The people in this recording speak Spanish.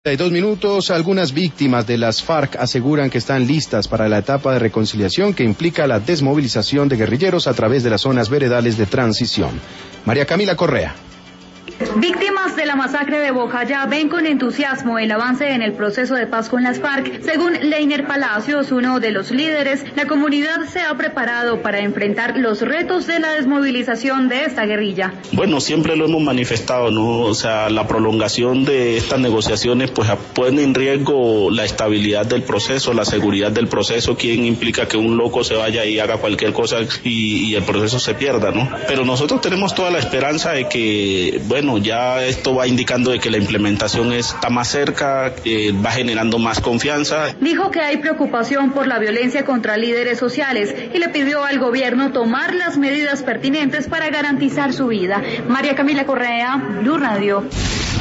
2 minutos. Algunas víctimas de las FARC aseguran que están listas para la etapa de reconciliación que implica la desmovilización de guerrilleros a través de las zonas veredales de transición. María Camila Correa. Víctimas de la masacre de Bojayá ven con entusiasmo el avance en el proceso de paz con las FARC. Según Leiner Palacios, uno de los líderes, la comunidad se ha preparado para enfrentar los retos de la desmovilización de esta guerrilla. Bueno, siempre lo hemos manifestado, ¿no? O sea, la prolongación de estas negociaciones pues pone en riesgo la estabilidad del proceso, la seguridad del proceso, quien implica que un loco se vaya y haga cualquier cosa y el proceso se pierda, ¿no? Pero nosotros tenemos toda la esperanza de que, bueno, ya esto va indicando de que la implementación está más cerca, va generando más confianza. Dijo que hay preocupación por la violencia contra líderes sociales y le pidió al gobierno tomar las medidas pertinentes para garantizar su vida. María Camila Correa, Blue Radio.